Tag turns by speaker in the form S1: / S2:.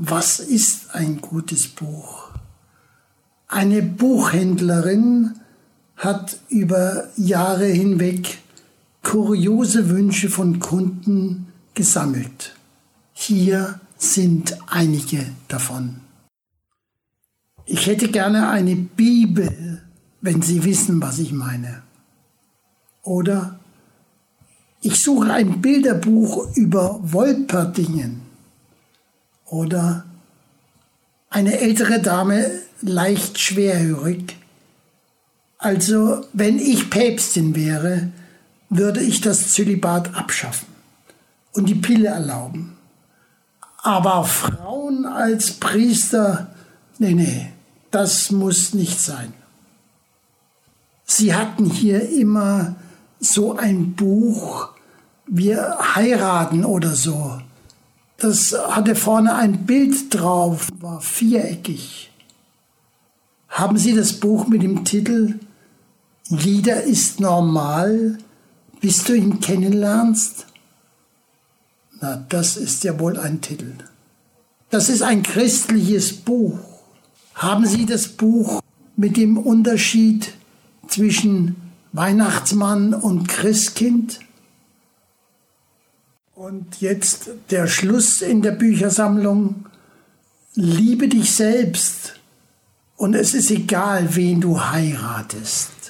S1: Was ist ein gutes Buch? Eine Buchhändlerin hat über Jahre hinweg kuriose Wünsche von Kunden gesammelt. Hier sind einige davon. Ich hätte gerne eine Bibel, wenn Sie wissen, was ich meine. Oder ich suche ein Bilderbuch über Wolperdingen. Oder eine ältere Dame, leicht schwerhörig. Also, wenn ich Päpstin wäre, würde ich das Zölibat abschaffen und die Pille erlauben. Aber Frauen als Priester, nee, das muss nicht sein. Sie hatten hier immer so ein Buch, wir heiraten oder so. Das hatte vorne ein Bild drauf, war viereckig. Haben Sie das Buch mit dem Titel Jeder ist normal, bis du ihn kennenlernst? Na, das ist ja wohl ein Titel. Das ist ein christliches Buch. Haben Sie das Buch mit dem Unterschied zwischen Weihnachtsmann und Christkind? Und jetzt der Schluss in der Büchersammlung. Liebe dich selbst und es ist egal, wen du heiratest.